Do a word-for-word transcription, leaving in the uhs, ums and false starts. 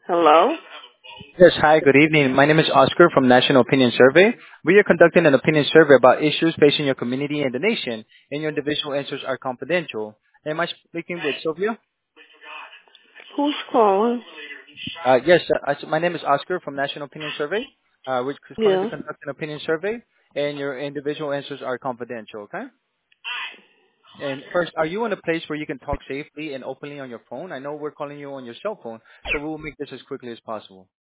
Hello? Yes, hi, good evening. My name is Oscar from National Opinion Survey. We are conducting an opinion survey about issues facing your community and the nation, and your individual answers are confidential. Am I speaking with Sylvia? Who's calling? Uh, yes, uh, I- my name is Oscar from National Opinion Survey, uh, which is calling to Yeah. conduct an opinion survey, and your individual answers are confidential, okay? And first, are you in a place where you can talk safely and openly on your phone? I know we're calling you on your cell phone, so we will make this as quickly as possible.